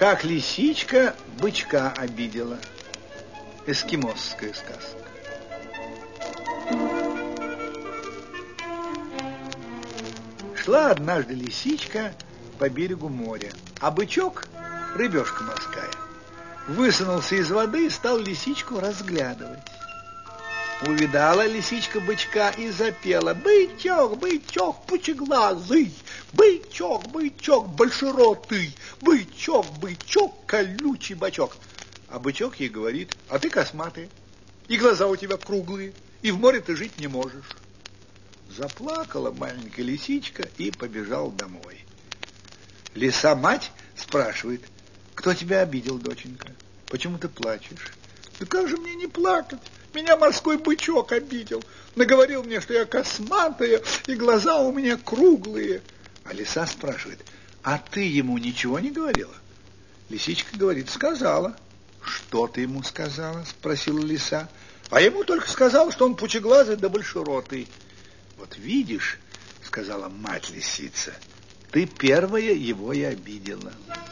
Как лисичка бычка обидела. Эскимосская сказка. Шла однажды лисичка по берегу моря, а бычок, рыбешка морская, высунулся из воды и стал лисичку разглядывать. Увидала лисичка бычка и запела: бычок, бычок, пучеглазый, бычок, бычок, большеротый, бычок, бычок, колючий бочок. А бычок ей говорит: а ты косматый, и глаза у тебя круглые, и в море ты жить не можешь. Заплакала маленькая лисичка и побежала домой. Лиса-мать спрашивает: кто тебя обидел, доченька? Почему ты плачешь? Да как же мне не плакать? Меня морской бычок обидел. Наговорил мне, что я косматая, и глаза у меня круглые. А лиса спрашивает: а ты ему ничего не говорила? Лисичка говорит: сказала. Что ты ему сказала? Спросила лиса. А ему только сказал, что он пучеглазый да большеротый. Вот видишь, сказала мать лисица, ты первая его и обидела.